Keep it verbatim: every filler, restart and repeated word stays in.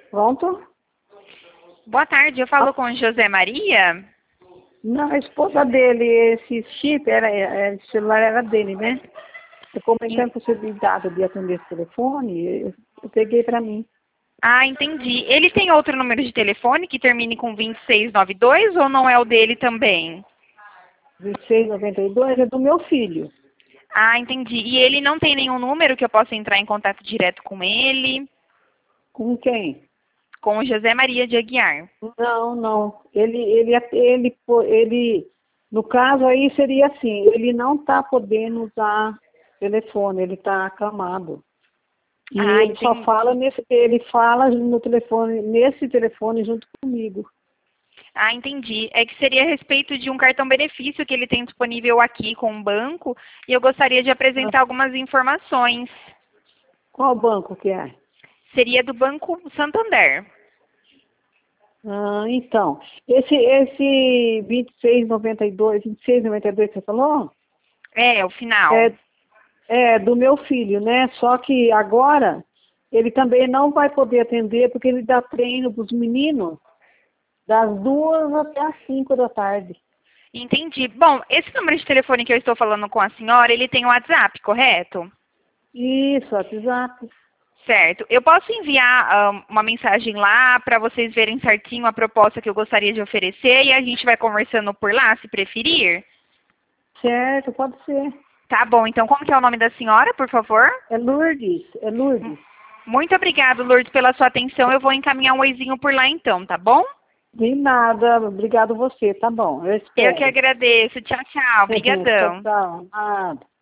Pronto? Boa tarde, eu falo com José Maria? Não, a esposa dele, esse chip, era, era, esse celular era dele, né? Eu comentando com a possibilidade de atender esse telefone, eu, eu peguei para mim. Ah, entendi. Ele tem outro número de telefone que termine com vinte e seis noventa e dois ou não é o dele também? vinte e seis noventa e dois é do meu filho. Ah, entendi. E ele não tem nenhum número que eu possa entrar em contato direto com ele? Com quem? Com o José Maria de Aguiar. Não, não. Ele, ele, ele, ele, no caso aí seria assim, ele não está podendo usar telefone, ele está acamado. E Ah, ele só entendi. fala nesse, ele fala no telefone, nesse telefone junto comigo. Ah, entendi. É que seria a respeito de um cartão benefício que ele tem disponível aqui com o banco e eu gostaria de Ah, apresentar algumas informações. qual banco que é? Seria do Banco Santander. Ah, então, esse, esse vinte e seis noventa e dois, vinte e seis noventa e dois que você falou? É, o final. É, é do meu filho, né? Só que agora ele também não vai poder atender porque ele dá treino para os meninos das duas até as cinco da tarde. Entendi. Bom, esse número de telefone que eu estou falando com a senhora, ele tem o WhatsApp, correto? Isso, WhatsApp. Certo. Eu posso enviar ah, uma mensagem lá para vocês verem certinho a proposta que eu gostaria de oferecer e a gente vai conversando por lá, se preferir? Certo, pode ser. Tá bom. Então, como que é o nome da senhora, por favor? É Lourdes, é Lourdes. Muito obrigada, Lourdes, pela sua atenção. Eu vou encaminhar um oizinho por lá então, tá bom? De nada, obrigado você, tá bom, eu Eu que espero. agradeço. Tchau, tchau. Tchau, Obrigadão. tchau. Nada.